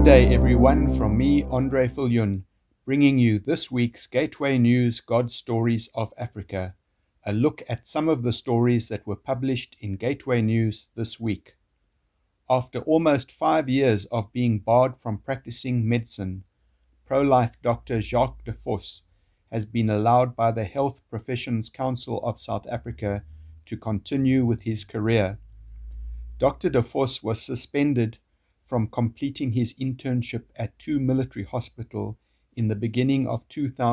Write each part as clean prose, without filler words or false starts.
day, everyone, from me, Andre Viljoen, bringing you this week's Gateway News God Stories of Africa, a look at some of the stories that were published in Gateway News this week. After almost 5 years of being barred from practicing medicine, pro-life Dr. Jacques de Vos has been allowed by the Health Professions Council of South Africa to continue with his career. Dr. de Vos was suspended from completing his internship at 2 Military Hospital in the beginning of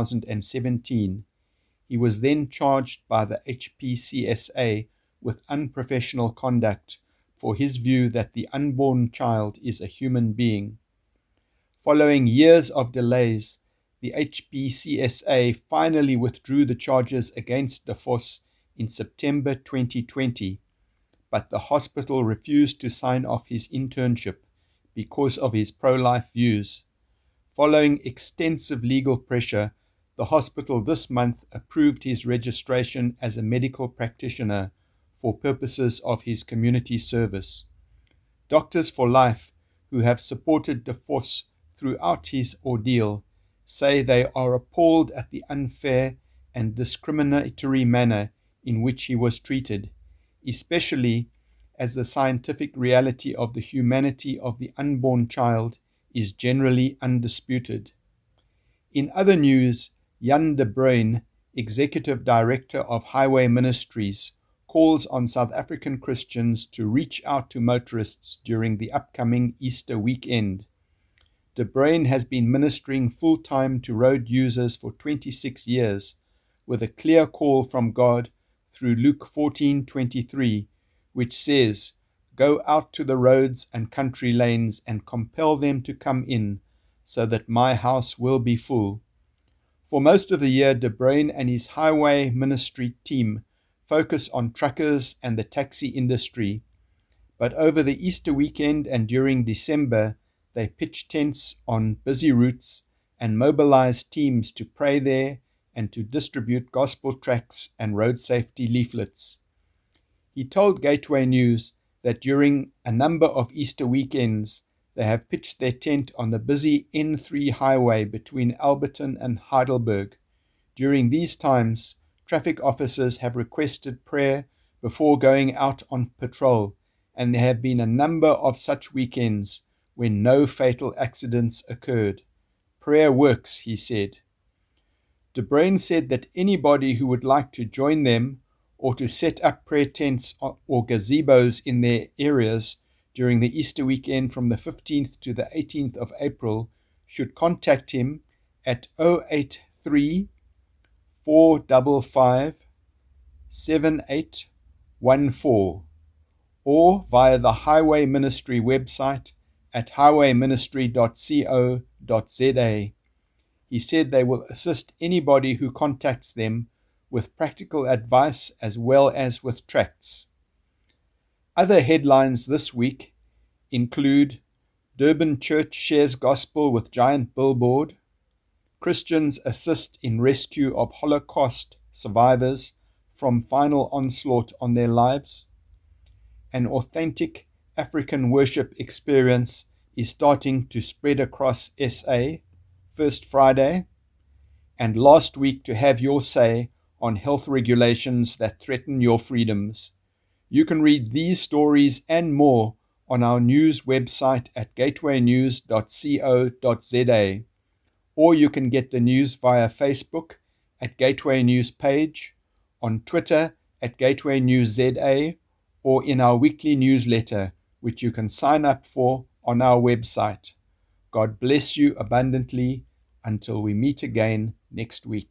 2017. He was then charged by the HPCSA with unprofessional conduct for his view that the unborn child is a human being. Following years of delays, the HPCSA finally withdrew the charges against de Vos in September 2020, but the hospital refused to sign off his internship because of his pro-life views. Following extensive legal pressure, the hospital this month approved his registration as a medical practitioner for purposes of his community service. Doctors for Life, who have supported de Vos throughout his ordeal, say they are appalled at the unfair and discriminatory manner in which he was treated, especially as the scientific reality of the humanity of the unborn child is generally undisputed. In other news, Jan de Bruin, Executive Director of Highway Ministries, calls on South African Christians to reach out to motorists during the upcoming Easter weekend. De Bruin has been ministering full-time to road users for 26 years, with a clear call from God through Luke 14:23, which says, "Go out to the roads and country lanes and compel them to come in, so that my house will be full." For most of the year, De Bruin and his highway ministry team focus on truckers and the taxi industry. But over the Easter weekend and during December, they pitch tents on busy routes and mobilize teams to pray there and to distribute gospel tracts and road safety leaflets. He told Gateway News that during a number of Easter weekends, they have pitched their tent on the busy N3 highway between Alberton and Heidelberg. During these times, traffic officers have requested prayer before going out on patrol, and there have been a number of such weekends when no fatal accidents occurred. Prayer works, he said. De Bruin said that anybody who would like to join them or to set up prayer tents or gazebos in their areas during the Easter weekend from the 15th to the 18th of April should contact him at 083 455 7814 or via the Highway Ministry website at highwayministry.co.za. He said they will assist anybody who contacts them with practical advice as well as with tracts. Other headlines this week include Durban Church shares gospel with giant billboard, Christians assist in rescue of Holocaust survivors from final onslaught on their lives, an authentic African worship experience is starting to spread across SA, First Friday, and last week to have your say on health regulations that threaten your freedoms. You can read these stories and more on our news website at gatewaynews.co.za, or you can get the news via Facebook at Gateway News page, on Twitter at Gateway News ZA, or in our weekly newsletter, which you can sign up for on our website. God bless you abundantly until we meet again next week.